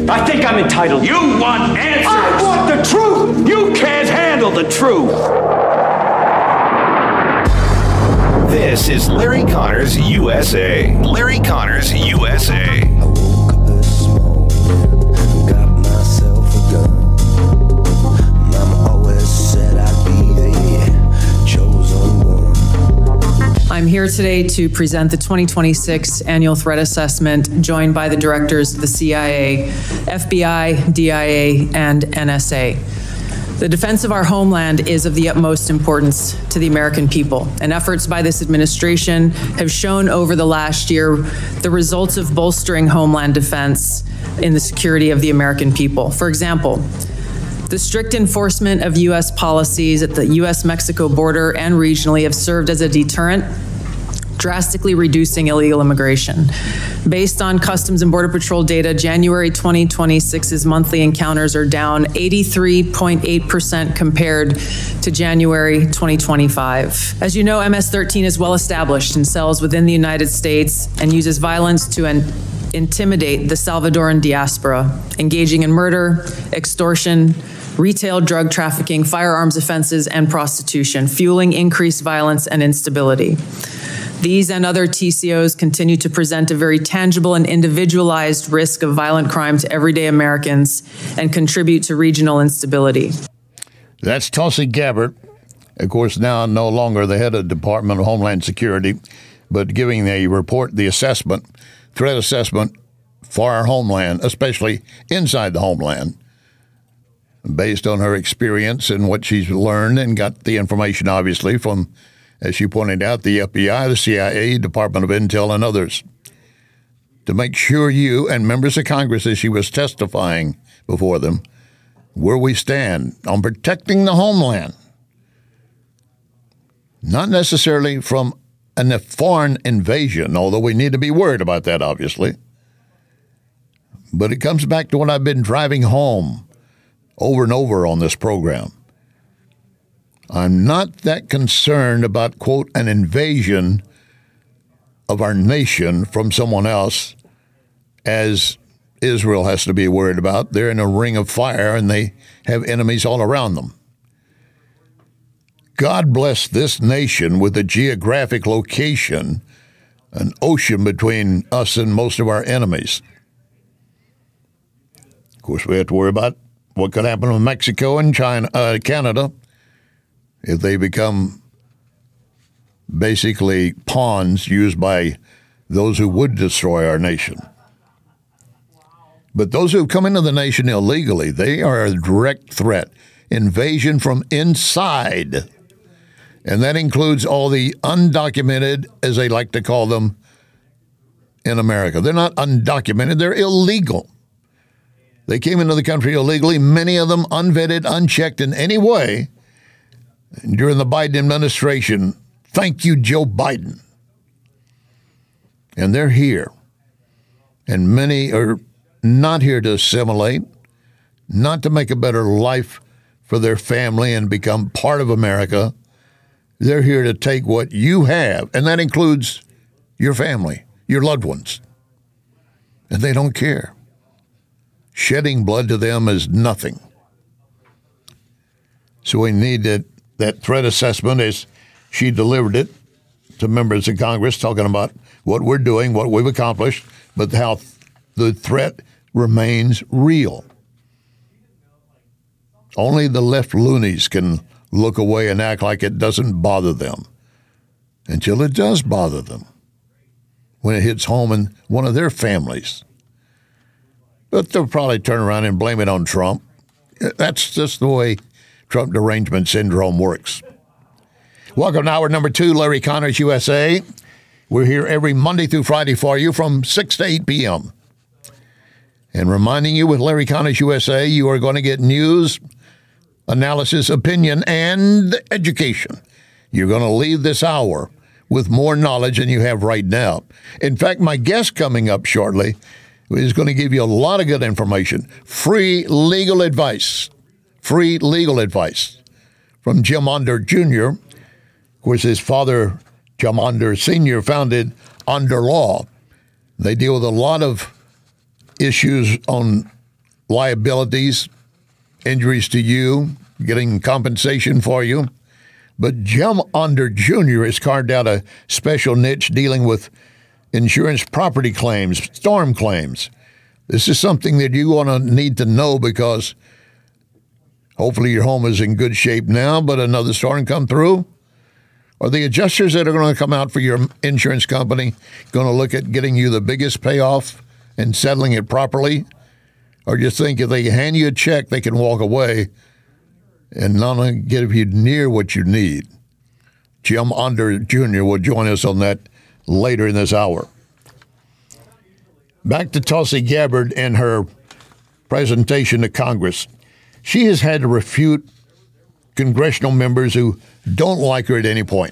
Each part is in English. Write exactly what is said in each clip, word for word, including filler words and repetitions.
I think I'm entitled. You want answers! I want the truth! You can't handle the truth! This is Larry Connors U S A. Larry Connors U S A. I woke up this morning, got myself a gun. Mama always said I'd be the chosen one. I'm here today to present the twenty twenty-six Annual Threat Assessment, joined by the directors of the C I A, F B I, D I A, and N S A. The defense of our homeland is of the utmost importance to the American people, and efforts by this administration have shown over the last year the results of bolstering homeland defense in the security of the American people. For example, the strict enforcement of U S policies at the U S Mexico border and regionally have served as a deterrent, drastically reducing illegal immigration. Based on Customs and Border Patrol data, January twenty twenty-six's monthly encounters are down eighty-three point eight percent compared to January twenty twenty-five. As you know, M S thirteen is well established in cells within the United States and uses violence to an intimidate the Salvadoran diaspora, engaging in murder, extortion, retail drug trafficking, firearms offenses, and prostitution, fueling increased violence and instability. These and other T C Os continue to present a very tangible and individualized risk of violent crime to everyday Americans and contribute to regional instability. That's Tulsi Gabbard, of course, now no longer the head of the Department of Homeland Security, but giving a report, the assessment, threat assessment for our homeland, especially inside the homeland, based on her experience and what she's learned and got the information, obviously, from, as you pointed out, the F B I, the C I A, Department of Intel, and others, to make sure you and members of Congress, as she was testifying before them, where we stand on protecting the homeland, not necessarily from a foreign invasion, although we need to be worried about that, obviously. But it comes back to what I've been driving home over and over on this program. I'm not that concerned about, quote, an invasion of our nation from someone else, as Israel has to be worried about. They're in a ring of fire and they have enemies all around them. God bless this nation with a geographic location, an ocean between us and most of our enemies. Of course, we have to worry about what could happen with Mexico and China, uh, Canada, if they become basically pawns used by those who would destroy our nation. But those who have come into the nation illegally, they are a direct threat. Invasion from inside. And that includes all the undocumented, as they like to call them, in America. They're not undocumented, they're illegal. They came into the country illegally, many of them unvetted, unchecked in any way. During the Biden administration, thank you, Joe Biden. And they're here. And many are not here to assimilate, not to make a better life for their family and become part of America. They're here to take what you have, and that includes your family, your loved ones. And they don't care. Shedding blood to them is nothing. So we need that, that threat assessment as she delivered it to members of Congress, talking about what we're doing, what we've accomplished, but how the threat remains real. Only the left loonies can look away and act like it doesn't bother them until it does bother them when it hits home in one of their families. But they'll probably turn around and blame it on Trump. That's just the way Trump derangement syndrome works. Welcome to hour number two, Larry Connors U S A. We're here every Monday through Friday for you from six to eight p.m. And reminding you, with Larry Connors U S A, you are going to get news, analysis, opinion, and education. You're going to leave this hour with more knowledge than you have right now. In fact, my guest coming up shortly is going to give you a lot of good information. Free legal advice. Free legal advice from Jim Onder Junior Of course, his father, Jim Onder Senior, founded Onder Law. They deal with a lot of issues on liabilities, injuries to you, getting compensation for you. But Jim Under Junior has carved out a special niche dealing with insurance property claims, storm claims. This is something that you want to need to know because hopefully your home is in good shape now, but another storm come through. Are the adjusters that are going to come out for your insurance company going to look at getting you the biggest payoff and settling it properly? Or do you think if they hand you a check, they can walk away and not only give you near what you need? Jim Under Junior will join us on that later in this hour. Back to Tulsi Gabbard and her presentation to Congress. She has had to refute congressional members who don't like her at any point.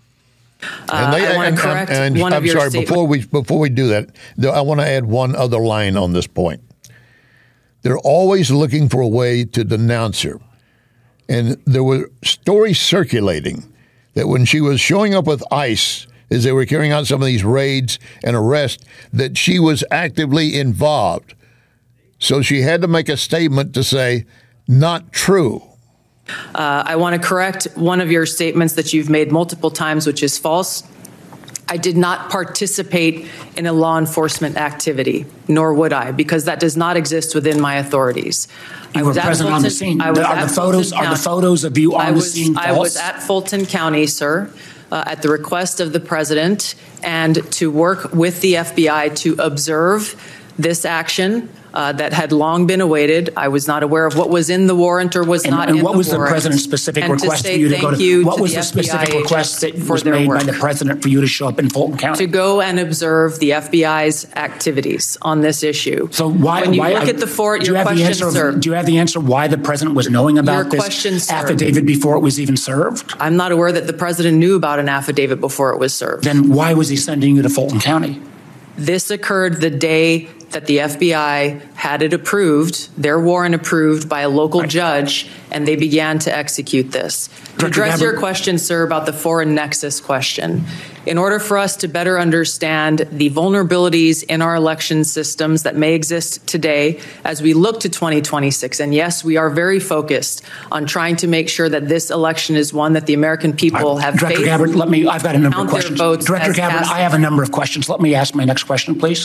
Uh, I want to correct and, and one I'm of your sorry, statements. before we before we do that, I want to add one other line on this point. They're always looking for a way to denounce her. And there were stories circulating that when she was showing up with ICE as they were carrying out some of these raids and arrests, that she was actively involved. So she had to make a statement to say, not true. Uh, I want to correct one of your statements that you've made multiple times, which is false. I did not participate in a law enforcement activity, nor would I, because that does not exist within my authorities. You I were was at present on the Fulton- scene. I was Are at the photos Fulton are the County. photos of you on I the was, scene false? I was at Fulton County, sir, uh, at the request of the president, and to work with the F B I to observe this action uh, that had long been awaited. I was not aware of what was in the warrant or was And, not and in what the was the warrant. president's specific And request to for you to say go thank to? you What to was the the specific F B I request that agents for was their made by work. the president for you to show up in Fulton County? To go and observe the F B I's activities on this issue. So why? When you why, look at the fort, do you your have the question, answer? sir. Do you have the answer why the president was knowing about Your this question, sir. affidavit before it was even served? I'm not aware that the president knew about an affidavit before it was served. Then why was he sending you to Fulton County? This occurred the day that the F B I had it approved, their warrant approved by a local Right. judge, and they began to execute this. To Director address your Gabbard. question, sir, about the foreign nexus question, in order for us to better understand the vulnerabilities in our election systems that may exist today as we look to twenty twenty-six, and yes, we are very focused on trying to make sure that this election is one that the American people have Director faith. Gabbard, let me. I've got a number count of their questions. votes Director as Gabbard, cast- I have a number of questions. Let me ask my next question, please.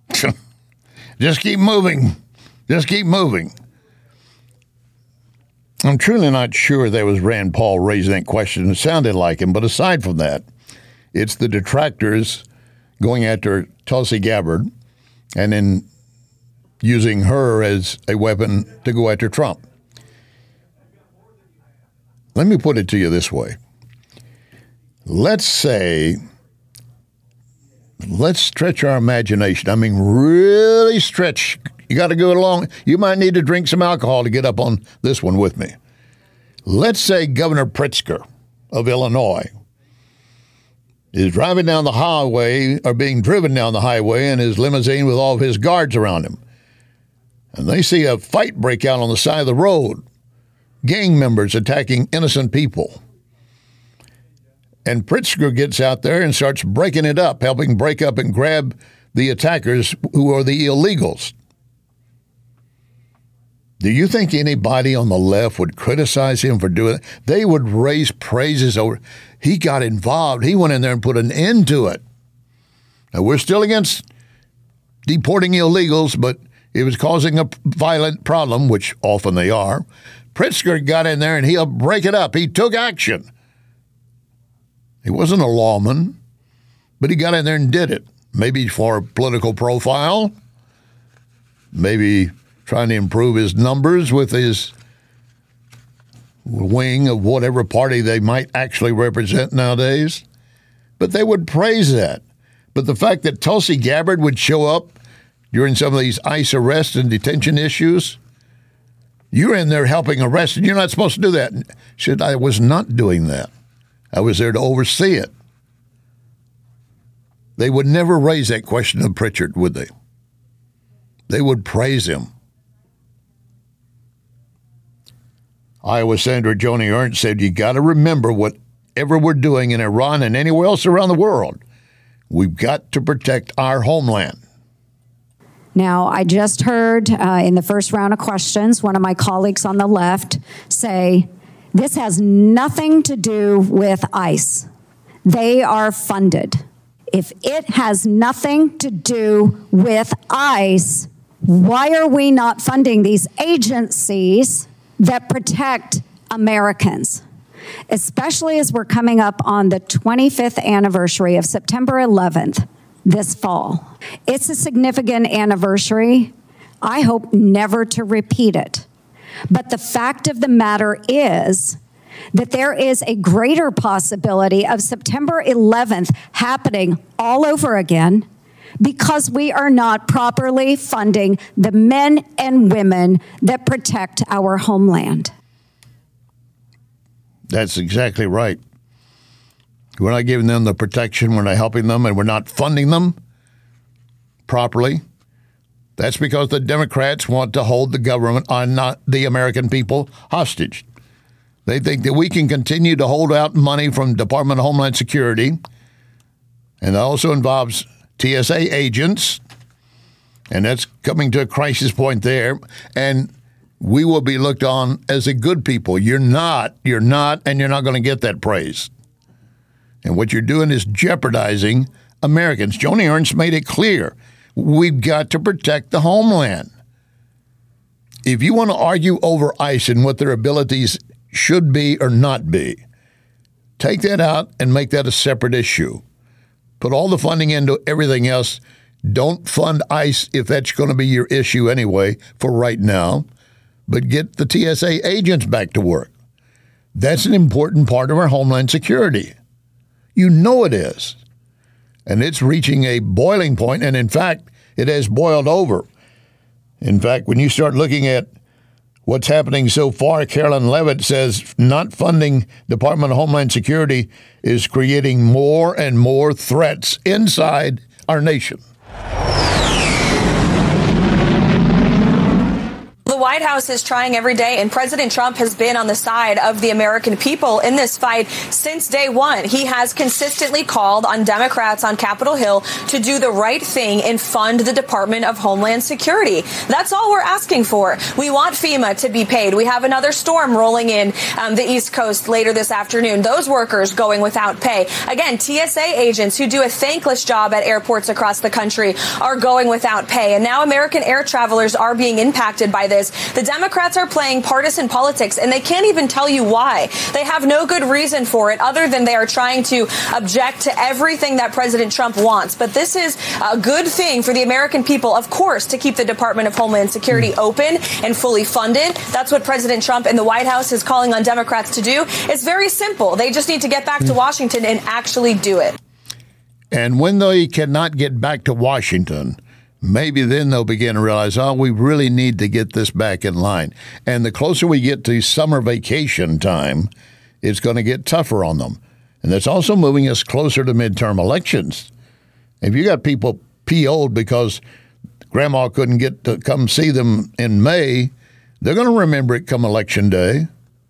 Just keep moving. Just keep moving. I'm truly not sure that was Rand Paul raising that question. It sounded like him, but aside from that, it's the detractors going after Tulsi Gabbard and then using her as a weapon to go after Trump. Let me put it to you this way. Let's say, let's stretch our imagination. I mean, really stretch. You got to go along. You might need to drink some alcohol to get up on this one with me. Let's say Governor Pritzker of Illinois is driving down the highway or being driven down the highway in his limousine with all of his guards around him. And they see a fight break out on the side of the road, gang members attacking innocent people. And Pritzker gets out there and starts breaking it up, helping break up and grab the attackers who are the illegals. Do you think anybody on the left would criticize him for doing it? They would raise praises over. He got involved. He went in there and put an end to it. Now, we're still against deporting illegals, but it was causing a violent problem, which often they are. Pritzker got in there and he'll break it up. He took action. He wasn't a lawman, but he got in there and did it. Maybe for a political profile, maybe trying to improve his numbers with his wing of whatever party they might actually represent nowadays. But they would praise that. But the fact that Tulsi Gabbard would show up during some of these ICE arrest and detention issues, you're in there helping arrest, and you're not supposed to do that. She said, I was not doing that. I was there to oversee it. They would never raise that question of Pritchard, would they? They would praise him. Iowa Senator Joni Ernst said, you got to remember whatever we're doing in Iran and anywhere else around the world, we've got to protect our homeland. Now, I just heard uh, in the first round of questions, one of my colleagues on the left say, this has nothing to do with ICE. They are funded. If it has nothing to do with ICE, why are we not funding these agencies that protect Americans? Especially as we're coming up on the twenty-fifth anniversary of September eleventh this fall. It's a significant anniversary. I hope never to repeat it. But the fact of the matter is that there is a greater possibility of September eleventh happening all over again because we are not properly funding the men and women that protect our homeland. That's exactly right. We're not giving them the protection, we're not helping them, and we're not funding them properly. That's because the Democrats want to hold the government, on not the American people, hostage. They think that we can continue to hold out money from Department of Homeland Security, and that also involves T S A agents, and that's coming to a crisis point there, and we will be looked on as a good people. You're not, you're not, and you're not going to get that praise. And what you're doing is jeopardizing Americans. Joni Ernst made it clear. We've got to protect the homeland. If you want to argue over ICE and what their abilities should be or not be, take that out and make that a separate issue. Put all the funding into everything else. Don't fund ICE if that's going to be your issue anyway for right now. But get the T S A agents back to work. That's an important part of our homeland security. You know it is. And it's reaching a boiling point, and in fact, it has boiled over. In fact, when you start looking at what's happening so far, Carolyn Levitt says not funding Department of Homeland Security is creating more and more threats inside our nation. The White House is trying every day, and President Trump has been on the side of the American people in this fight since day one. He has consistently called on Democrats on Capitol Hill to do the right thing and fund the Department of Homeland Security. That's all we're asking for. We want FEMA to be paid. We have another storm rolling in um, the East Coast later this afternoon. Those workers going without pay. Again, T S A agents who do a thankless job at airports across the country are going without pay. And now American air travelers are being impacted by this. The Democrats are playing partisan politics, and they can't even tell you why. They have no good reason for it other than they are trying to object to everything that President Trump wants. But this is a good thing for the American people, of course, to keep the Department of Homeland Security open and fully funded. That's what President Trump and the White House is calling on Democrats to do. It's very simple. They just need to get back to Washington and actually do it. And when they cannot get back to Washington, maybe then they'll begin to realize, oh, we really need to get this back in line. And the closer we get to summer vacation time, it's going to get tougher on them. And that's also moving us closer to midterm elections. If you got people P O'd because grandma couldn't get to come see them in May, they're going to remember it come election day.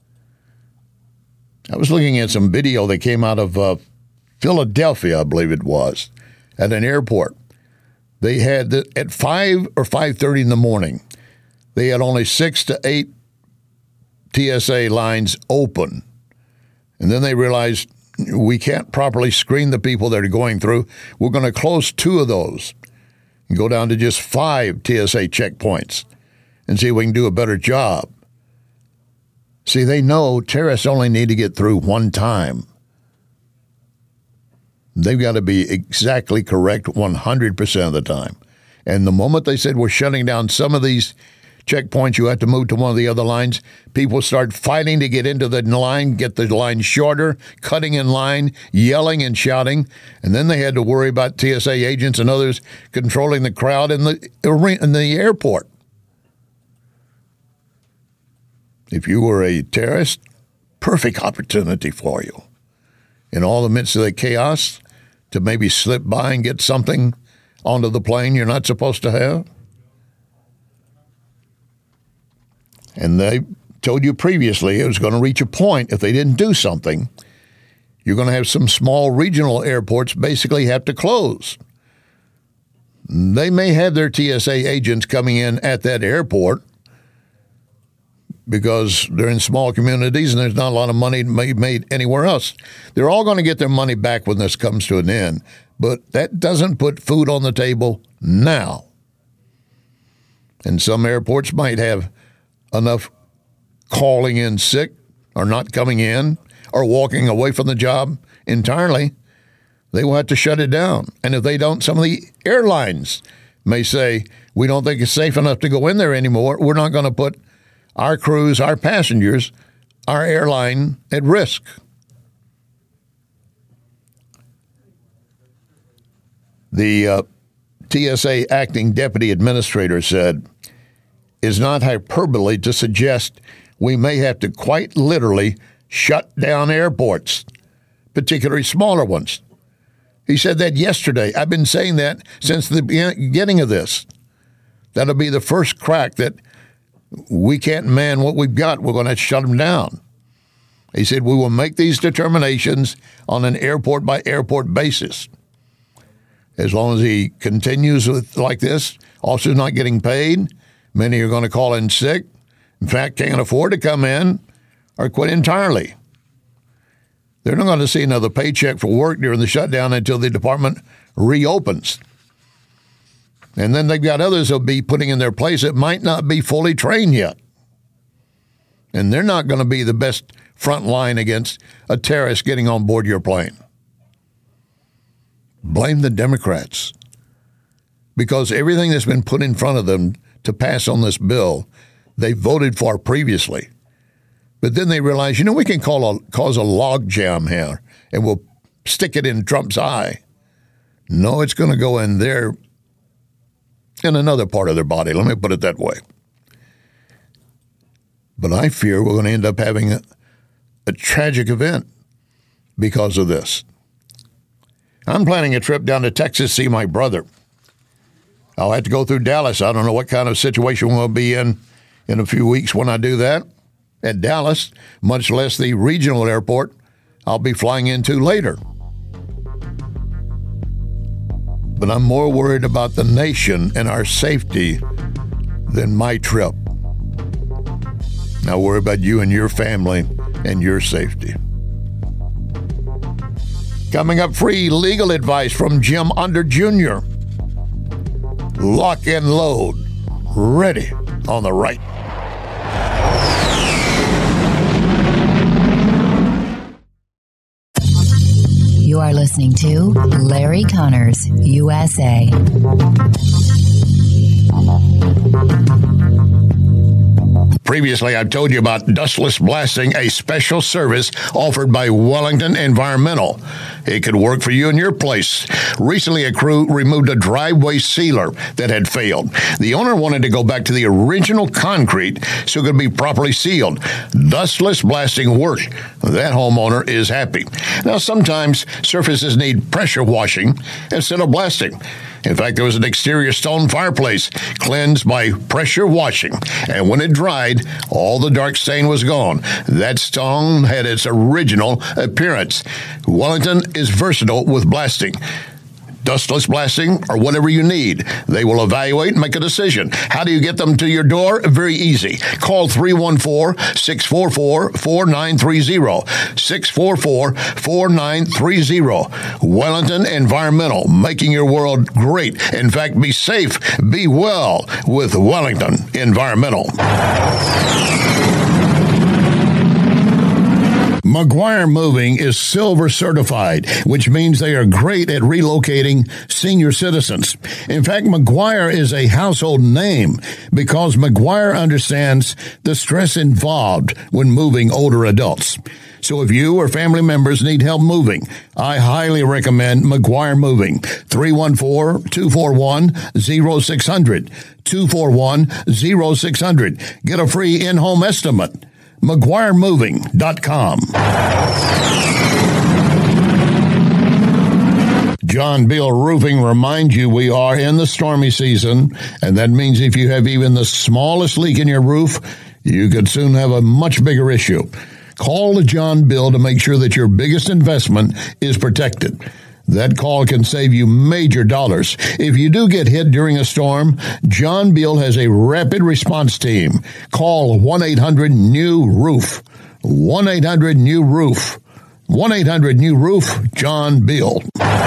I was looking at some video that came out of uh, Philadelphia, I believe it was, at an airport. They had, the, at five or five thirty in the morning, they had only six to eight T S A lines open. And then they realized we can't properly screen the people that are going through. We're going to close two of those and go down to just five T S A checkpoints and see if we can do a better job. See, they know terrorists only need to get through one time. They've got to be exactly correct one hundred percent of the time. And the moment they said we're shutting down some of these checkpoints, you have to move to one of the other lines, people start fighting to get into the line, get the line shorter, cutting in line, yelling and shouting. And then they had to worry about T S A agents and others controlling the crowd in the, in the airport. If you were a terrorist, perfect opportunity for you. In all the midst of the chaos, to maybe slip by and get something onto the plane you're not supposed to have. And they told you previously it was going to reach a point, if they didn't do something, you're going to have some small regional airports basically have to close. They may have their T S A agents coming in at that airport because they're in small communities and there's not a lot of money made anywhere else. They're all going to get their money back when this comes to an end. But that doesn't put food on the table now. And some airports might have enough calling in sick or not coming in or walking away from the job entirely. They will have to shut it down. And if they don't, some of the airlines may say, we don't think it's safe enough to go in there anymore. We're not going to put our crews, our passengers, our airline at risk. The uh, T S A acting deputy administrator said, it's not hyperbole to suggest we may have to quite literally shut down airports, particularly smaller ones. He said that yesterday. I've been saying that since the beginning of this. That'll be the first crack that we can't man what we've got. We're going to shut them down. He said we will make these determinations on an airport-by-airport basis. As long as he continues with like this, officers not getting paid, many are going to call in sick, in fact, can't afford to come in, or quit entirely. They're not going to see another paycheck for work during the shutdown until the department reopens. And then they've got others who'll be putting in their place that might not be fully trained yet. And they're not going to be the best front line against a terrorist getting on board your plane. Blame the Democrats. Because everything that's been put in front of them to pass on this bill, they voted for previously. But then they realize, you know, we can call a, cause a log jam here, and we'll stick it in Trump's eye. No, it's going to go in there, in another part of their body. Let me put it that way. But I fear we're going to end up having a, a tragic event because of this. I'm planning a trip down to Texas to see my brother. I'll have to go through Dallas. I don't know what kind of situation we'll be in in a few weeks when I do that. At Dallas, much less the regional airport I'll be flying into later. But I'm more worried about the nation and our safety than my trip. I worry about you and your family and your safety. Coming up, free legal advice from Jim Under Junior Lock and load. Ready on the right. You are listening to Larry Connors, U S A. Previously, I've told you about dustless blasting, a special service offered by Wellington Environmental. It could work for you and your place. Recently, a crew removed a driveway sealer that had failed. The owner wanted to go back to the original concrete so it could be properly sealed. Dustless blasting worked. That homeowner is happy. Now, sometimes surfaces need pressure washing instead of blasting. In fact, there was an exterior stone fireplace cleansed by pressure washing, and when it dried, all the dark stain was gone. That stone had its original appearance. Wellington is versatile with blasting. Dustless blasting, or whatever you need. They will evaluate and make a decision. How do you get them to your door? Very easy. Call three one four, six four four, four nine three zero. six four four, four nine three zero. Wellington Environmental, making your world great. In fact, be safe, be well with Wellington Environmental. McGuire Moving is silver certified, which means they are great at relocating senior citizens. In fact, McGuire is a household name because McGuire understands the stress involved when moving older adults. So if you or family members need help moving, I highly recommend McGuire Moving. three one four, two four one, zero six zero zero. two four one, zero six zero zero. Get a free in-home estimate. McGuire Moving dot com. John Bill Roofing reminds you we are in the stormy season, and that means if you have even the smallest leak in your roof, you could soon have a much bigger issue. Call John Bill to make sure that your biggest investment is protected. That call can save you major dollars. If you do get hit during a storm, John Beal has a rapid response team. Call one eight hundred new roof. one eight hundred new roof. one eight hundred new roof. John Beal.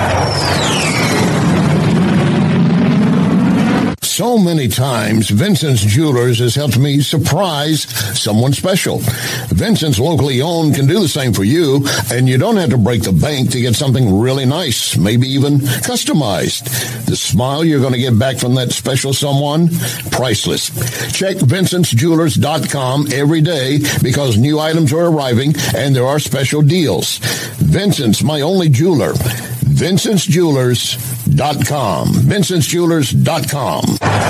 So many times, Vincent's Jewelers has helped me surprise someone special. Vincent's locally owned can do the same for you, and you don't have to break the bank to get something really nice, maybe even customized. The smile you're going to get back from that special someone, priceless. Check Vincent's Jewelers dot com every day because new items are arriving and there are special deals. Vincent's, my only jeweler. Vincent's Jewelers dot com. Vincent's Jewelers dot com.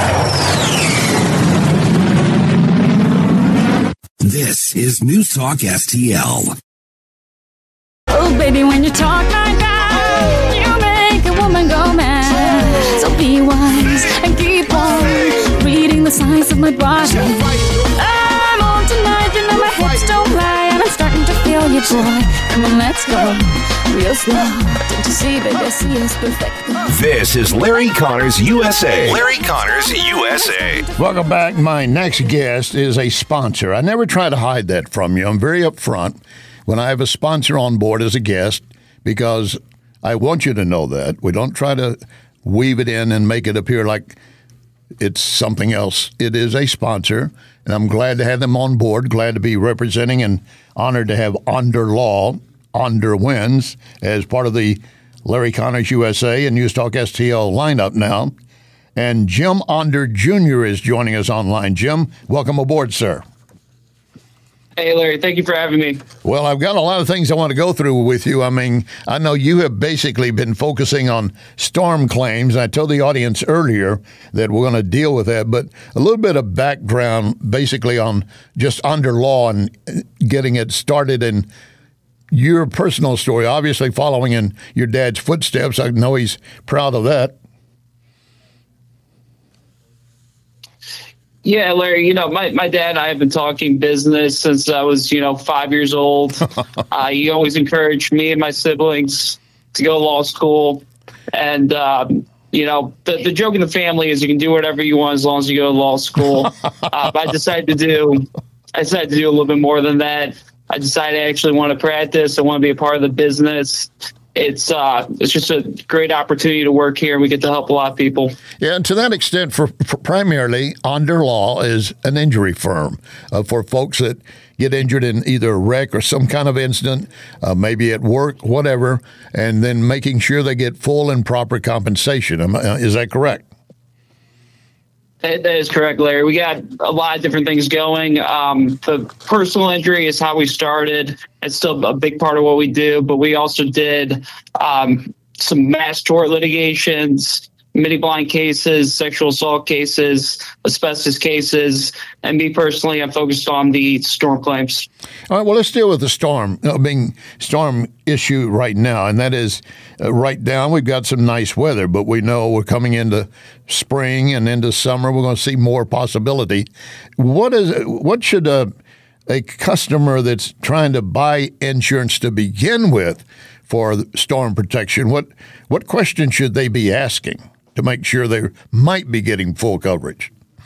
This is News Talk S T L. Oh, baby, when you talk like that, you make a woman go mad. So be wise and keep on reading the signs of my body. I'm on tonight, you know my hips don't lie, and I'm starting to feel you, boy. Come on, let's go real slow. Don't you see, baby, I see it's perfect. This is Larry Connors U S A. Larry Connors U S A. Welcome back. My next guest is a sponsor. I never try to hide that from you. I'm very upfront when I have a sponsor on board as a guest because I want you to know that. We don't try to weave it in and make it appear like it's something else. It is a sponsor, and I'm glad to have them on board, glad to be representing and honored to have Onder Law, Onder Wins, as part of the Larry Connors U S A and News Talk S T L lineup now. And Jim Onder Junior is joining us online. Jim, welcome aboard, sir. Hey, Larry, thank you for having me. Well, I've got a lot of things I want to go through with you. I mean, I know you have basically been focusing on storm claims. I told the audience earlier that we're going to deal with that, but a little bit of background basically on just Onder Law and getting it started and your personal story, obviously following in your dad's footsteps. I know he's proud of that. Yeah, Larry, you know, my, my dad and I have been talking business since I was, you know, five years old. uh, he always encouraged me and my siblings to go to law school. And, um, you know, the, the joke in the family is you can do whatever you want as long as you go to law school. uh, but I decided to do, I decided to do a little bit more than that. I decided I actually want to practice. I want to be a part of the business. It's uh, it's just a great opportunity to work here, and we get to help a lot of people. Yeah, and to that extent, for, for primarily, Onder Law is an injury firm uh, for folks that get injured in either a wreck or some kind of incident, uh, maybe at work, whatever, and then making sure they get full and proper compensation. Uh, is that correct? That is correct, Larry. We got a lot of different things going. Um, the personal injury is how we started. It's still a big part of what we do, but we also did um, some mass tort litigations, mini-blind cases, sexual assault cases, asbestos cases, and me personally, I'm focused on the storm claims. All right, well, let's deal with the storm, I mean, storm issue right now, and that is uh, right down. We've got some nice weather, but we know we're coming into spring and into summer. We're going to see more possibility. What is what should a, a customer that's trying to buy insurance to begin with for storm protection, what what questions should they be asking to make sure they might be getting full coverage?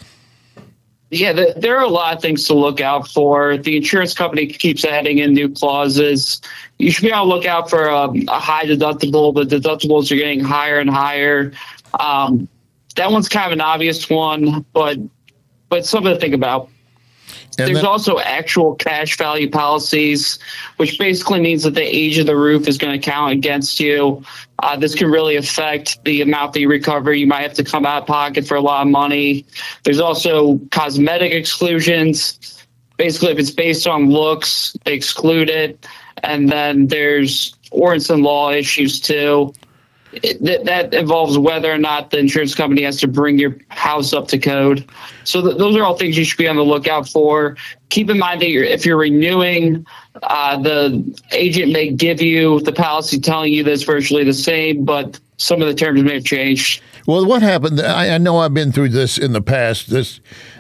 Yeah, the, there are a lot of things to look out for. The insurance company keeps adding in new clauses. You should be on the lookout for a, a high deductible. The deductibles are getting higher and higher. Um, that one's kind of an obvious one, but but something to think about. And There's then, also actual cash value policies, which basically means that the age of the roof is going to count against you. Uh, this can really affect the amount that you recover. You might have to come out of pocket for a lot of money. There's also cosmetic exclusions. Basically, if it's based on looks, they exclude it. And then there's Ornstein law issues, too. It, that, that involves whether or not the insurance company has to bring your house up to code. So th- those are all things you should be on the lookout for. Keep in mind that you're, if you're renewing, uh, the agent may give you the policy telling you that it's virtually the same, but some of the terms may have changed. Well, what happened? I, I know I've been through this in the past. This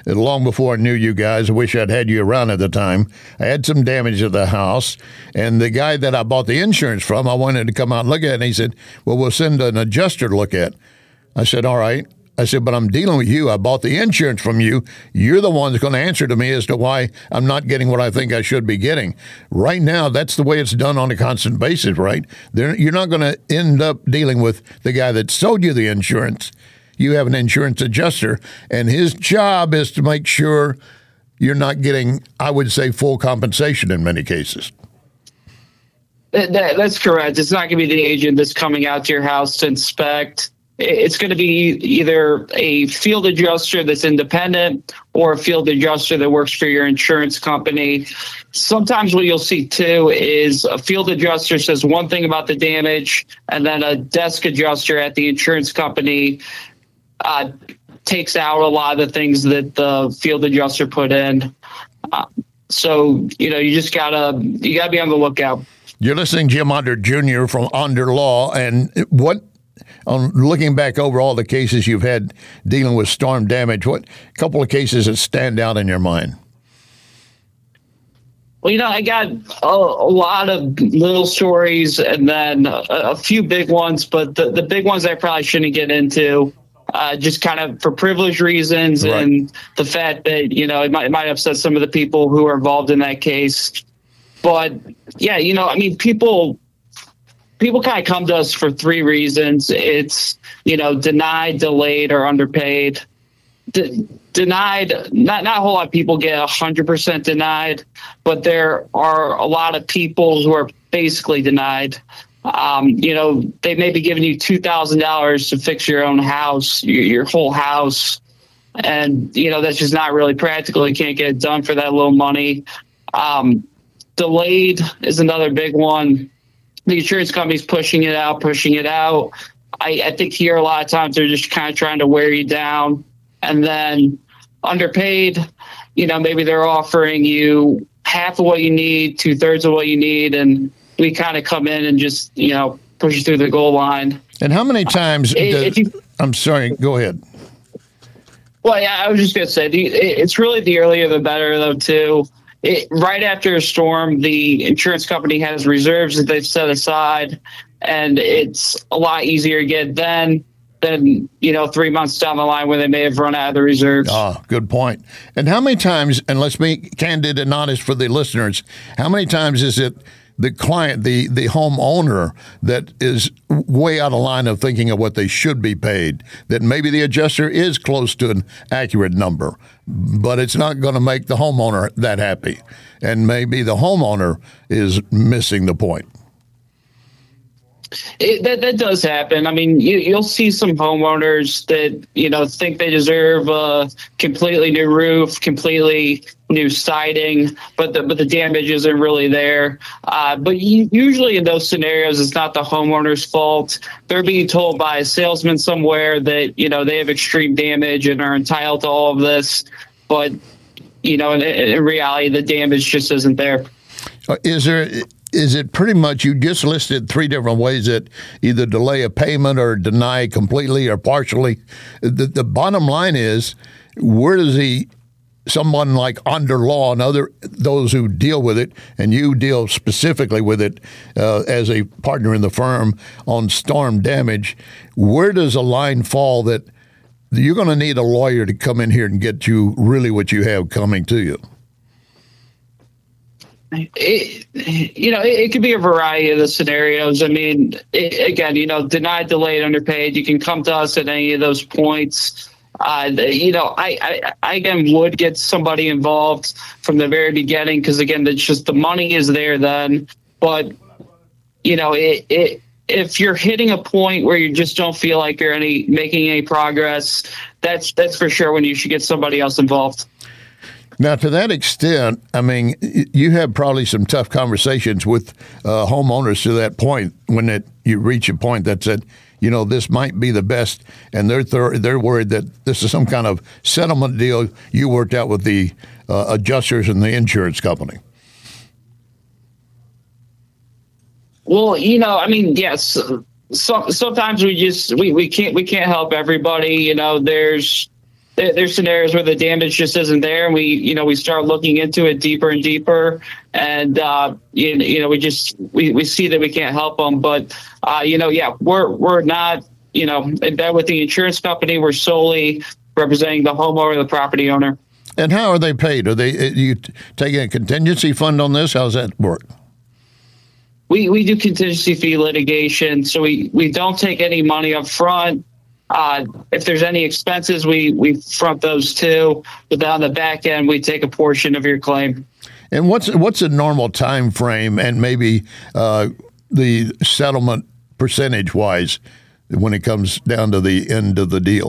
long before I knew you guys. I wish I'd had you around at the time. I had some damage to the house, and the guy that I bought the insurance from, I wanted to come out and look at it, and he said, well, we'll send an adjuster to look at it. I said, all right. I said, but I'm dealing with you. I bought the insurance from you. You're the one that's going to answer to me as to why I'm not getting what I think I should be getting. Right now, that's the way it's done on a constant basis, right? They're, you're not going to end up dealing with the guy that sold you the insurance. You have an insurance adjuster, and his job is to make sure you're not getting, I would say, full compensation in many cases. That, that, that's correct. It's not going to be the agent that's coming out to your house to inspect. It's going to be either a field adjuster that's independent or a field adjuster that works for your insurance company. Sometimes what you'll see, too, is a field adjuster says one thing about the damage, and then a desk adjuster at the insurance company uh, takes out a lot of the things that the field adjuster put in. Uh, so, you know, you just got to you got to be on the lookout. You're listening to Jim Onder Junior from Onder Law, and what on looking back over all the cases you've had dealing with storm damage, what couple of cases that stand out in your mind? Well, you know, I got a, a lot of little stories and then a, a few big ones, but the, the big ones I probably shouldn't get into, uh, just kind of for privilege reasons, right, and the fact that, you know, it might, it might upset some of the people who are involved in that case. But, yeah, you know, I mean, people... People kind of come to us for three reasons. It's, you know, denied, delayed, or underpaid. De- denied, not, not a whole lot of people get one hundred percent denied, but there are a lot of people who are basically denied. Um, you know, they may be giving you two thousand dollars to fix your own house, your, your whole house. And, you know, that's just not really practical. You can't get it done for that little money. Um, delayed is another big one. The insurance company's pushing it out, pushing it out. I, I think here a lot of times they're just kind of trying to wear you down. And then underpaid, you know, maybe they're offering you half of what you need, two thirds of what you need, and we kind of come in and just, you know, push you through the goal line. And how many times? Uh, does, if you, I'm sorry, go ahead. Well, yeah, I was just going to say, the, it's really the earlier the better, though, too. It, right after a storm, the insurance company has reserves that they've set aside, and it's a lot easier to get then than, you know, three months down the line where they may have run out of the reserves. Ah, good point. And how many times, and let's be candid and honest for the listeners, how many times is it the client, the, the homeowner that is way out of line of thinking of what they should be paid, that maybe the adjuster is close to an accurate number, but it's not going to make the homeowner that happy. And maybe the homeowner is missing the point. It, that that does happen. I mean, you, you'll see some homeowners that, you know, think they deserve a completely new roof, completely new siding, but the but the damage isn't really there. Uh, but you, usually in those scenarios, it's not the homeowner's fault. They're being told by a salesman somewhere that, you know, they have extreme damage and are entitled to all of this. But, you know, in, in reality, the damage just isn't there. Is there... Is it pretty much, you just listed three different ways that either delay a payment or deny completely or partially. The, the bottom line is, where does he, someone like Onder Law and other those who deal with it, and you deal specifically with it uh, as a partner in the firm on storm damage, where does a line fall that you're going to need a lawyer to come in here and get you really what you have coming to you? It, you know, it, it could be a variety of the scenarios. I mean, it, again, you know, denied, delayed, underpaid. You can come to us at any of those points. Uh, you know, I, I, I again would get somebody involved from the very beginning because, again, it's just the money is there then. But, you know, it, it if you're hitting a point where you just don't feel like you're any making any progress, that's that's for sure when you should get somebody else involved. Now, to that extent, I mean, you have probably some tough conversations with uh, homeowners to that point when it, you reach a point that said, you know, this might be the best, and they're th- they're worried that this is some kind of settlement deal you worked out with the uh, adjusters and the insurance company. Well, you know, I mean, yes, so, sometimes we just we, we can't we can't help everybody. You know, there's there, there's scenarios where the damage just isn't there, and we, you know, we start looking into it deeper and deeper, and uh, you, you know, we just we, we see that we can't help them. But uh, you know, yeah, we're we're not, you know, in bed with the insurance company. We're solely representing the homeowner, the property owner. And how are they paid? Are they are you taking a contingency fund on this? How does that work? We we do contingency fee litigation, so we, we don't take any money up front. Uh, if there's any expenses, we, we front those too. But then on the back end, we take a portion of your claim. And what's what's a normal time frame, and maybe uh, the settlement percentage wise when it comes down to the end of the deal?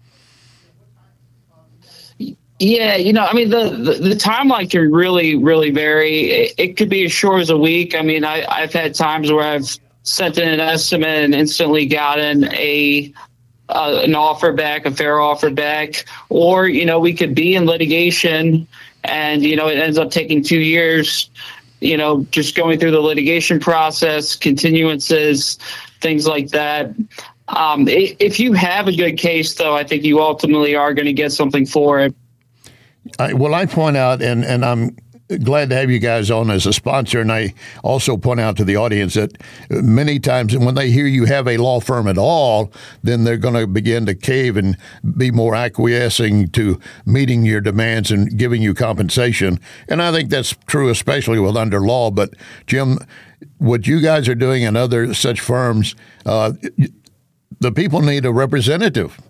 Yeah, you know, I mean, the, the, the timeline can really, really vary. It, it could be as short as a week. I mean, I, I've had times where I've sent in an estimate and instantly gotten a uh, an offer back, a fair offer back. Or, you know, we could be in litigation and, you know, it ends up taking two years, you know, just going through the litigation process, continuances, things like that. Um, if you have a good case, though, I think you ultimately are going to get something for it. I, well, I point out, and, and I'm glad to have you guys on as a sponsor, and I also point out to the audience that many times when they hear you have a law firm at all, then they're going to begin to cave and be more acquiescing to meeting your demands and giving you compensation. And I think that's true, especially with under law. But, Jim, what you guys are doing and other such firms, uh, the people need a representative.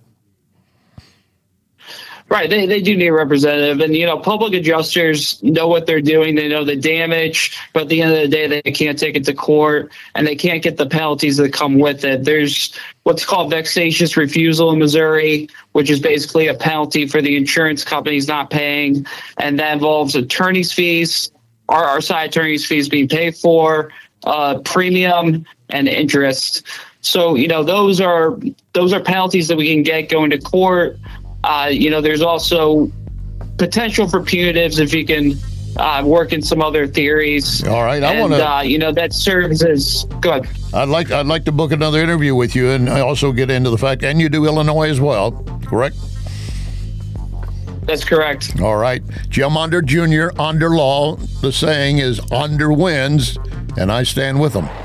Right. They they do need a representative. And, you know, public adjusters know what they're doing. They know the damage. But at the end of the day, they can't take it to court and they can't get the penalties that come with it. There's what's called vexatious refusal in Missouri, which is basically a penalty for the insurance companies not paying. And that involves attorney's fees, our, our side attorney's fees being paid for, uh, premium and interest. So, you know, those are those are penalties that we can get going to court. Uh, you know, there's also potential for punitives if you can uh, work in some other theories. All right, I want to. Uh, you know, that serves as good. I'd like I'd like to book another interview with you, and I also get into the fact, and you do Illinois as well, correct? That's correct. All right, Jim Onder Junior Onder Law. The saying is Onder wins, and I stand with them.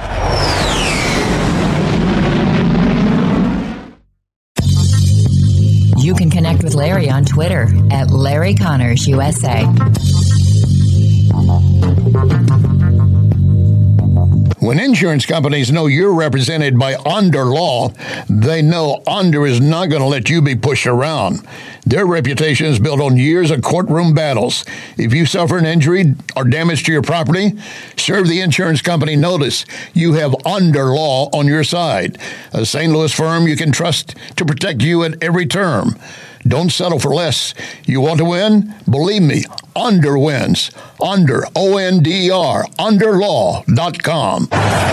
You can connect with Larry on Twitter at Larry Connors U S A. When insurance companies know you're represented by Onder Law, they know Onder is not going to let you be pushed around. Their reputation is built on years of courtroom battles. If you suffer an injury or damage to your property, serve the insurance company notice. You have Onder Law on your side, a Saint Louis firm you can trust to protect you at every term. Don't settle for less. You want to win? Believe me, Onder wins. Onder, O N D R, onder law dot com.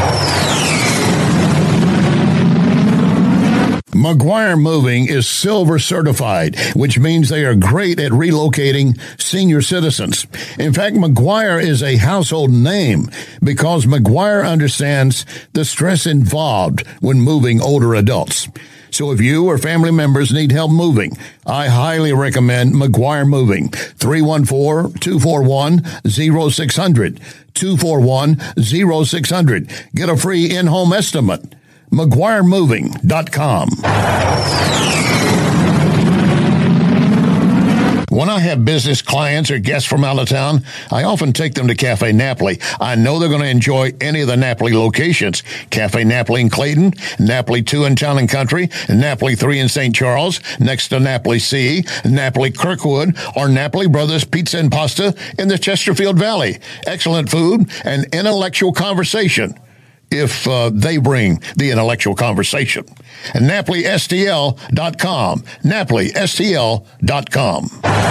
McGuire Moving is Silver certified, which means they are great at relocating senior citizens. In fact, McGuire is a household name because McGuire understands the stress involved when moving older adults. So if you or family members need help moving, I highly recommend McGuire Moving. three one four, two four one, zero six zero zero. two four one, zero six zero zero. Get a free in-home estimate. McGuire Moving dot com. When I have business clients or guests from out of town, I often take them to Cafe Napoli. I know they're going to enjoy any of the Napoli locations. Cafe Napoli in Clayton, Napoli two in Town and Country, Napoli three in Saint Charles, next to Napoli C, Napoli Kirkwood, or Napoli Brothers Pizza and Pasta in the Chesterfield Valley. Excellent food and intellectual conversation, if uh, they bring the intellectual conversation. And Napoli S T L dot com. Napoli S T L dot com.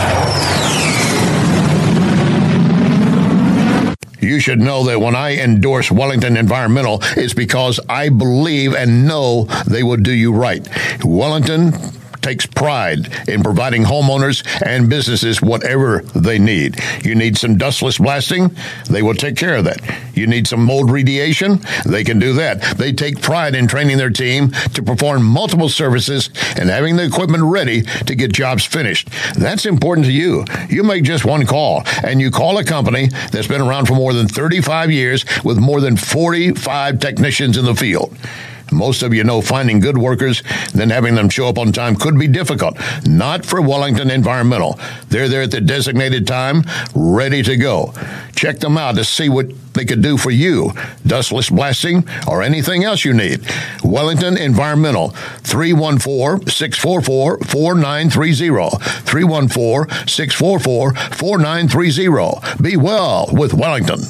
You should know that when I endorse Wellington Environmental, it's because I believe and know they will do you right. Wellington takes pride in providing homeowners and businesses whatever they need. You need some dustless blasting? They will take care of that. You need some mold remediation? They can do that. They take pride in training their team to perform multiple services and having the equipment ready to get jobs finished. That's important to you. You make just one call, and you call a company that's been around for more than thirty-five years with more than forty-five technicians in the field. Most of you know finding good workers, then having them show up on time could be difficult. Not for Wellington Environmental. They're there at the designated time, ready to go. Check them out to see what they could do for you. Dustless blasting or anything else you need. Wellington Environmental, three one four, six four four, four nine three zero. three one four, six four four, four nine three zero. Be well with Wellington.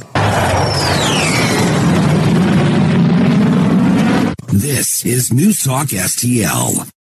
This is News Talk S T L.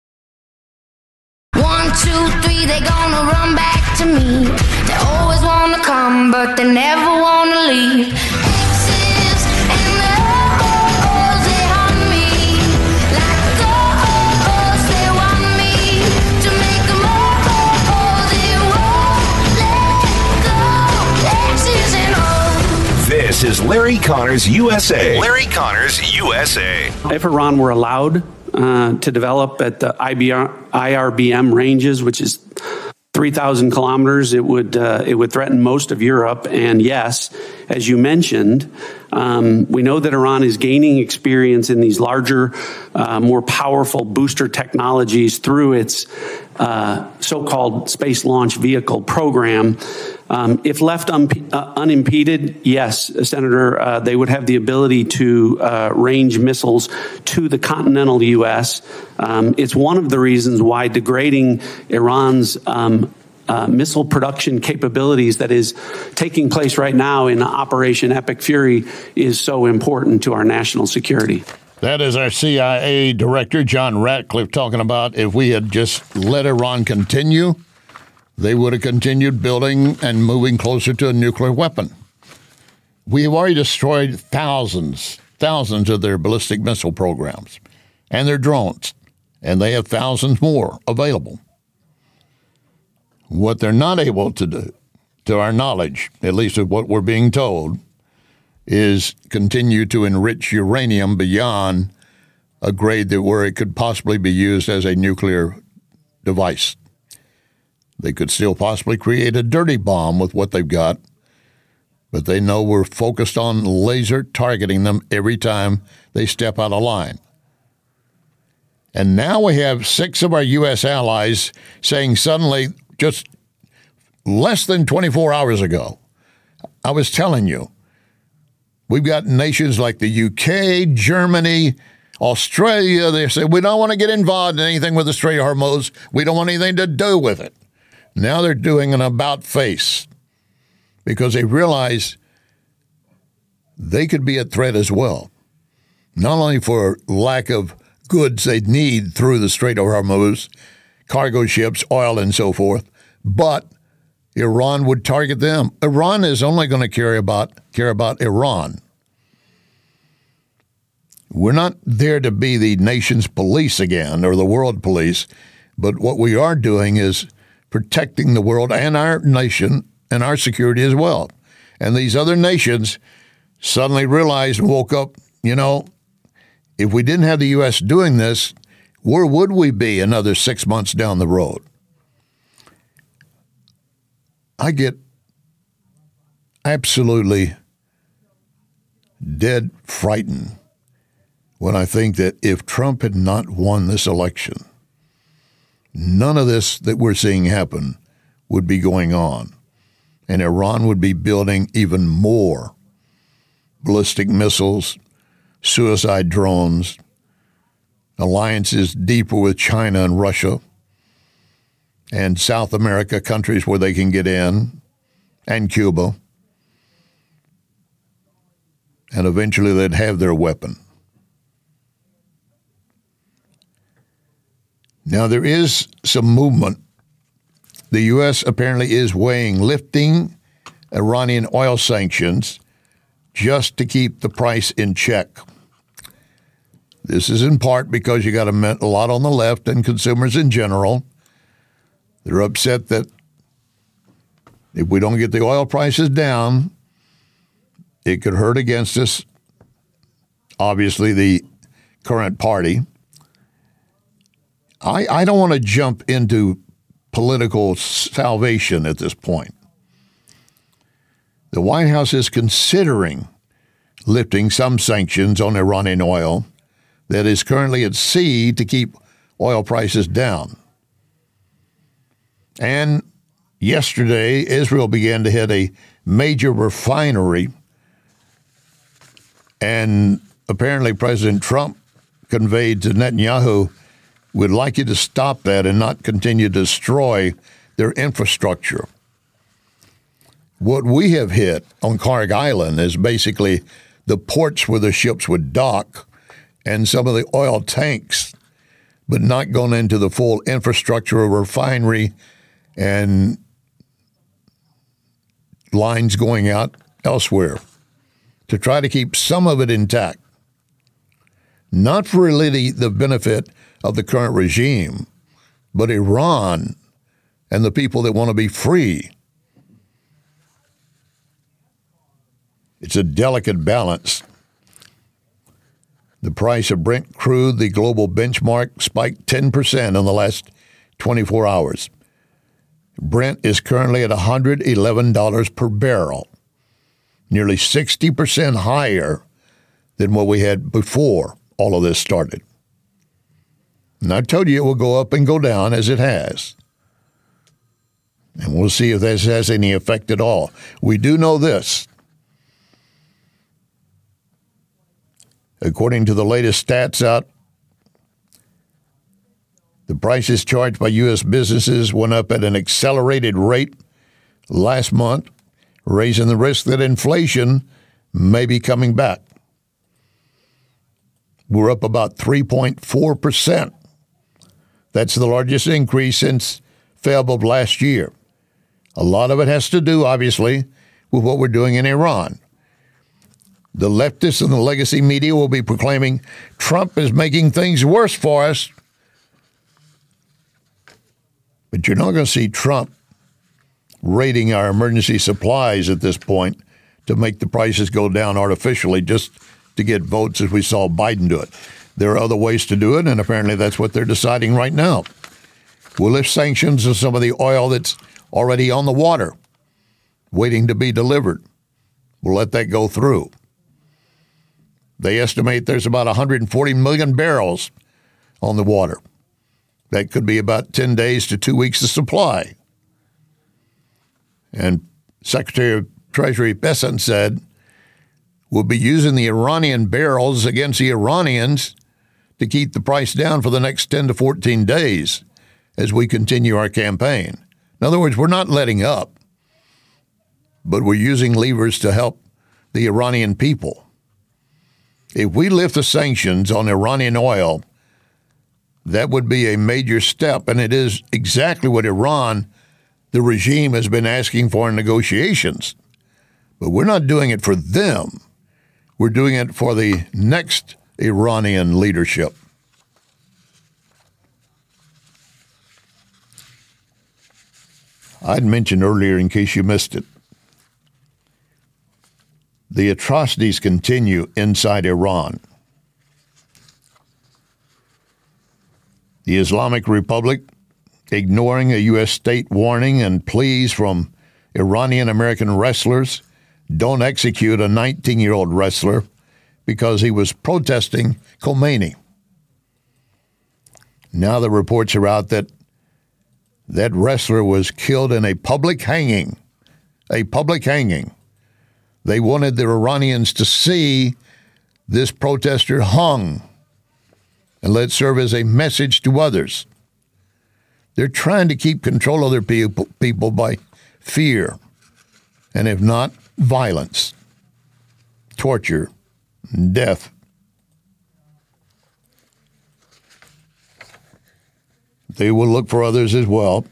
One, two, three, they gonna run back to me. They always wanna come, but they never wanna leave. Exes and the O's, they haunt me. Like ghosts, they want me to make them all. They won't let go. Exes and O's. This is Larry Connors U S A. Larry Connors U S A. If Iran were allowed uh, to develop at the I R B M ranges, which is three thousand kilometers, it would uh, it would threaten most of Europe. And yes, as you mentioned, um, we know that Iran is gaining experience in these larger, uh, more powerful booster technologies through its uh, so-called Space Launch Vehicle program. Um, if left un- uh, unimpeded, yes, Senator, uh, they would have the ability to uh, range missiles to the continental U S. Um, it's one of the reasons why degrading Iran's um, uh, missile production capabilities that is taking place right now in Operation Epic Fury is so important to our national security. That is our C I A Director, John Ratcliffe, talking about if we had just let Iran continue, they would have continued building and moving closer to a nuclear weapon. We have already destroyed thousands, thousands of their ballistic missile programs and their drones, and they have thousands more available. What they're not able to do, to our knowledge, at least of what we're being told, is continue to enrich uranium beyond a grade that where it could possibly be used as a nuclear device. They could still possibly create a dirty bomb with what they've got, but they know we're focused on laser targeting them every time they step out of line. And now we have six of our U S allies saying suddenly, just less than twenty-four hours ago, I was telling you, we've got nations like the U K, Germany, Australia. They say, we don't want to get involved in anything with the Strait of Hormuz. We don't want anything to do with it. Now they're doing an about face because they realize they could be a threat as well, not only for lack of goods they need through the Strait of Hormuz, cargo ships, oil, and so forth, but Iran would target them. Iran is only going to care about care about Iran. We're not there to be the nation's police again or the world police, but what we are doing is protecting the world and our nation and our security as well. And these other nations suddenly realized and woke up, you know, if we didn't have the U S doing this, where would we be another six months down the road? I get absolutely dead frightened when I think that if Trump had not won this election, none of this that we're seeing happen would be going on. And Iran would be building even more ballistic missiles, suicide drones, alliances deeper with China and Russia, and South America, countries where they can get in, and Cuba. And eventually they'd have their weapon. Now, there is some movement. The U S apparently is weighing lifting Iranian oil sanctions just to keep the price in check. This is in part because you got a lot on the left and consumers in general. They're upset that if we don't get the oil prices down, it could hurt against us, obviously, the current party. I, I don't want to jump into political salvation at this point. The White House is considering lifting some sanctions on Iranian oil that is currently at sea to keep oil prices down. And yesterday, Israel began to hit a major refinery, and apparently President Trump conveyed to Netanyahu, we'd like you to stop that and not continue to destroy their infrastructure. What we have hit on Carg Island is basically the ports where the ships would dock and some of the oil tanks, but not going into the full infrastructure of a refinery and lines going out elsewhere to try to keep some of it intact. Not for really the benefit of the current regime, but Iran and the people that want to be free. It's a delicate balance. The price of Brent crude, the global benchmark, spiked ten percent in the last twenty-four hours. Brent is currently at one hundred eleven dollars per barrel, nearly sixty percent higher than what we had before all of this started. And I told you it will go up and go down as it has. And we'll see if this has any effect at all. We do know this. According to the latest stats out, the prices charged by U S businesses went up at an accelerated rate last month, raising the risk that inflation may be coming back. We're up about three point four percent. That's the largest increase since February of last year. A lot of it has to do, obviously, with what we're doing in Iran. The leftists and the legacy media will be proclaiming Trump is making things worse for us. But you're not going to see Trump raiding our emergency supplies at this point to make the prices go down artificially just to get votes as we saw Biden do it. There are other ways to do it, and apparently that's what they're deciding right now. We'll lift sanctions on some of the oil that's already on the water, waiting to be delivered. We'll let that go through. They estimate there's about one hundred forty million barrels on the water. That could be about ten days to two weeks of supply. And Secretary of Treasury Bessent said, we'll be using the Iranian barrels against the Iranians to keep the price down for the next ten to fourteen days as we continue our campaign. In other words, we're not letting up, but we're using levers to help the Iranian people. If we lift the sanctions on Iranian oil, that would be a major step, and it is exactly what Iran, the regime, has been asking for in negotiations. But we're not doing it for them. We're doing it for the next Iranian leadership. I'd mentioned earlier, in case you missed it, the atrocities continue inside Iran. The Islamic Republic, ignoring a U S state warning and pleas from Iranian-American wrestlers, don't execute a nineteen-year-old wrestler because he was protesting Khomeini. Now the reports are out that that wrestler was killed in a public hanging, a public hanging. They wanted the Iranians to see this protester hung and let it serve as a message to others. They're trying to keep control of their people, people by fear, and if not, violence, torture, and death. They will look for others as well.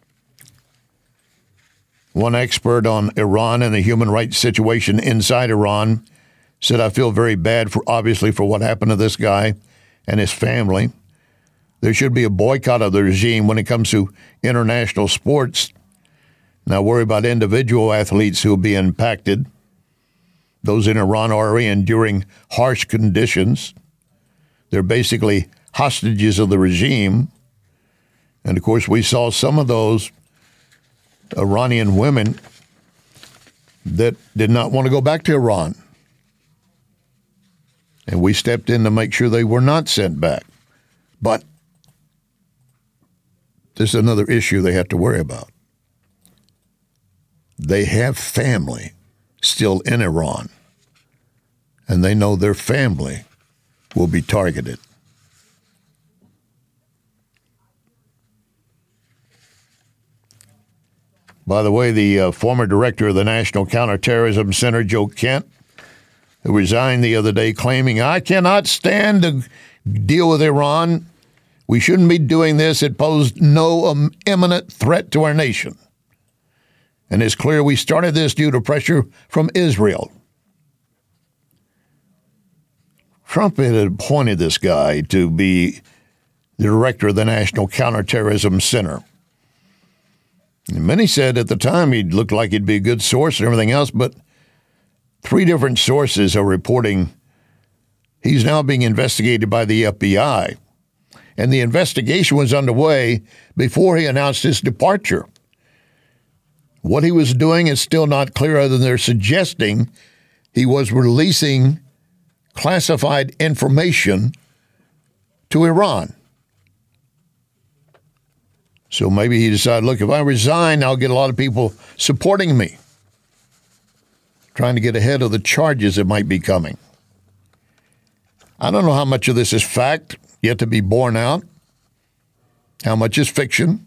One expert on Iran and the human rights situation inside Iran said, I feel very bad, for obviously, for what happened to this guy. and his family. There should be a boycott of the regime when it comes to international sports. Now worry about individual athletes who will be impacted. Those in Iran are already enduring harsh conditions. They're basically hostages of the regime. And of course, we saw some of those Iranian women that did not want to go back to Iran. And we stepped in to make sure they were not sent back. But there's another issue they have to worry about. They have family still in Iran, and they know their family will be targeted. By the way, the uh, former director of the National Counterterrorism Center, Joe Kent, who resigned the other day claiming, I cannot stand to deal with Iran. We shouldn't be doing this. It posed no um, imminent threat to our nation. And it's clear we started this due to pressure from Israel. Trump had appointed this guy to be the director of the National Counterterrorism Center. And many said at the time he looked like he'd be a good source and everything else, but three different sources are reporting he's now being investigated by the F B I. And the investigation was underway before he announced his departure. What he was doing is still not clear, other than they're suggesting he was releasing classified information to Iran. So maybe he decided, look, if I resign, I'll get a lot of people supporting me, trying to get ahead of the charges that might be coming. I don't know how much of this is fact, yet to be borne out, how much is fiction.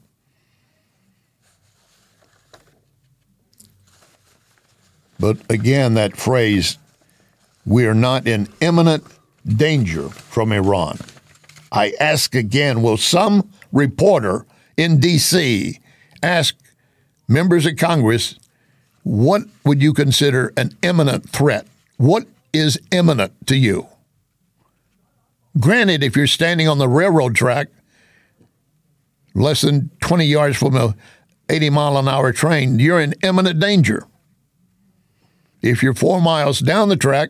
But again, that phrase, we are not in imminent danger from Iran. I ask again, will some reporter in D C ask members of Congress, what would you consider an imminent threat? What is imminent to you? Granted, if you're standing on the railroad track less than twenty yards from a eighty mile an hour train, you're in imminent danger. If you're four miles down the track,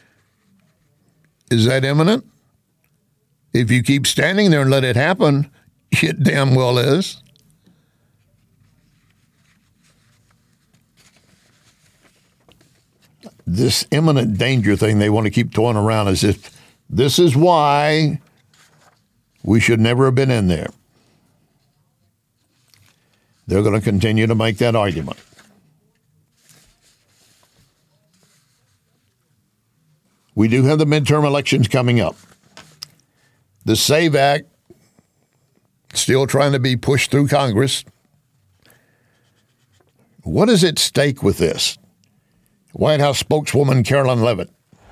is that imminent? If you keep standing there and let it happen, it damn well is. This imminent danger thing they want to keep throwing around as if this is why we should never have been in there. They're going to continue to make that argument. We do have the midterm elections coming up. The SAVE Act still trying to be pushed through Congress. What is at stake with this? White House spokeswoman Carolyn Leavitt.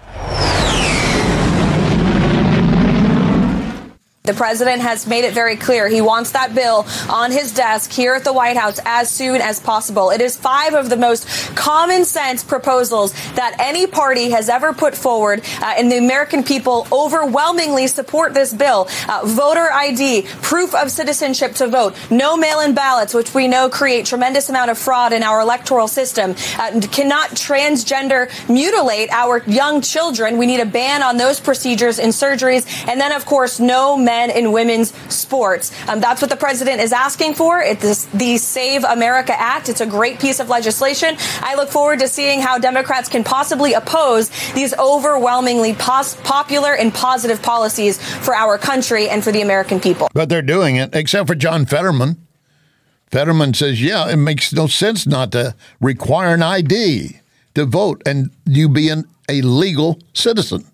The president has made it very clear he wants that bill on his desk here at the White House as soon as possible. It is five of the most common sense proposals that any party has ever put forward, uh, and the American people overwhelmingly support this bill. Uh, voter I D, proof of citizenship to vote, no mail-in ballots, which we know create tremendous amount of fraud in our electoral system, uh, cannot transgender mutilate our young children. We need a ban on those procedures and surgeries. And then, of course, no men in women's sports. Um, that's what the president is asking for. It's the Save America Act. It's a great piece of legislation. I look forward to seeing how Democrats can possibly oppose these overwhelmingly pos- popular and positive policies for our country and for the American people. But they're doing it, except for John Fetterman. Fetterman says, yeah, it makes no sense not to require an I D to vote and you be an, a legal citizen.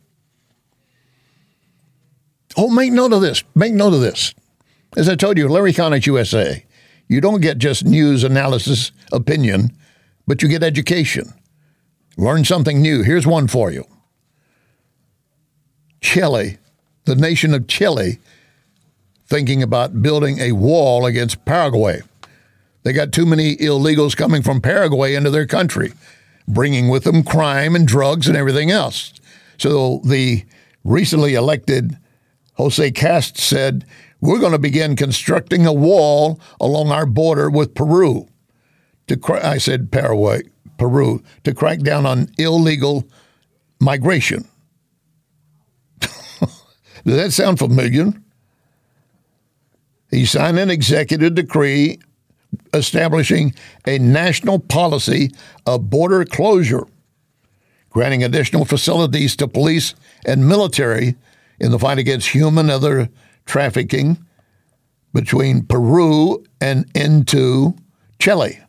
Oh, make note of this. Make note of this. As I told you, Larry Connors, U S A, you don't get just news, analysis, opinion, but you get education. Learn something new. Here's one for you. Chile, the nation of Chile, thinking about building a wall against Paraguay. They got too many illegals coming from Paraguay into their country, bringing with them crime and drugs and everything else. So the recently elected Jose Cast said, we're going to begin constructing a wall along our border with Peru. To cra- I said Paraguay, Peru, to crack down on illegal migration. Does that sound familiar? He signed an executive decree establishing a national policy of border closure, granting additional facilities to police and military in the fight against human and other trafficking between Peru and into Chile.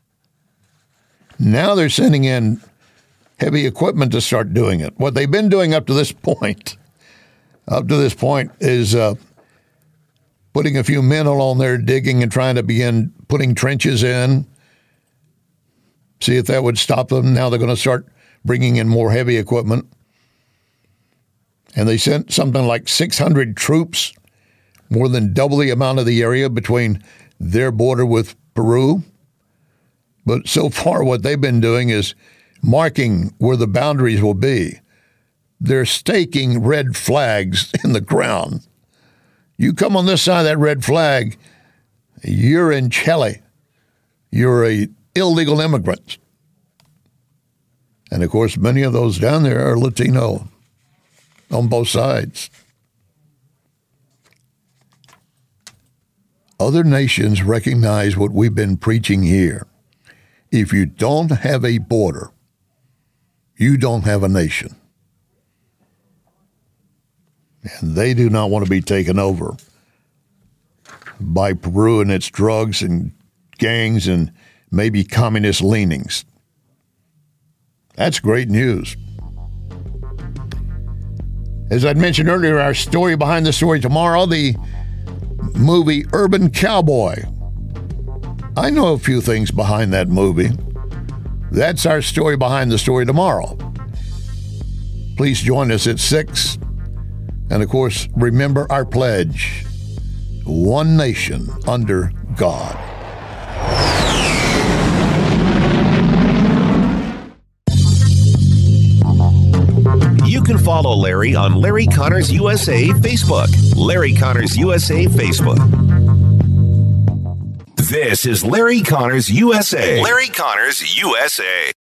Now they're sending in heavy equipment to start doing it. What they've been doing up to this point, up to this point is uh, putting a few men along there digging and trying to begin putting trenches in, see if that would stop them. Now they're going to start bringing in more heavy equipment. And they sent something like six hundred troops, more than double the amount of the area between their border with Peru. But so far what they've been doing is marking where the boundaries will be. They're staking red flags in the ground. You come on this side of that red flag, you're in Chile. You're a illegal immigrant. And of course, many of those down there are Latino on both sides. Other nations recognize what we've been preaching here. If you don't have a border, you don't have a nation. And they do not want to be taken over by Peru and its drugs and gangs and maybe communist leanings. That's great news. As I'd mentioned earlier, our story behind the story tomorrow, the movie Urban Cowboy. I know a few things behind that movie. That's our story behind the story tomorrow. Please join us at six. And of course, remember our pledge, one nation under God. You can follow Larry on Larry Connors U S A Facebook. Larry Connors U S A Facebook. This is Larry Connors U S A. Larry Connors U S A.